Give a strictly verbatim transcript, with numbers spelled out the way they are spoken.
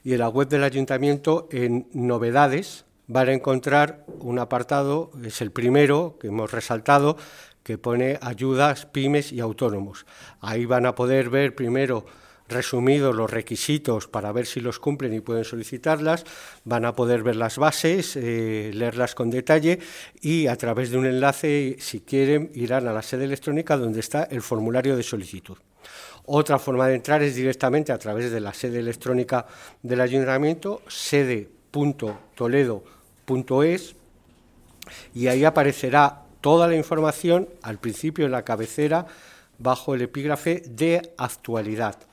Y en la web del Ayuntamiento, en novedades, van a encontrar un apartado, es el primero que hemos resaltado, que pone ayudas, pymes y autónomos. Ahí van a poder ver primero resumidos los requisitos para ver si los cumplen y pueden solicitarlas, van a poder ver las bases, eh, leerlas con detalle y a través de un enlace, si quieren, irán a la sede electrónica donde está el formulario de solicitud. Otra forma de entrar es directamente a través de la sede electrónica del Ayuntamiento, sede punto toledo punto es, y ahí aparecerá toda la información, al principio en la cabecera, bajo el epígrafe de actualidad.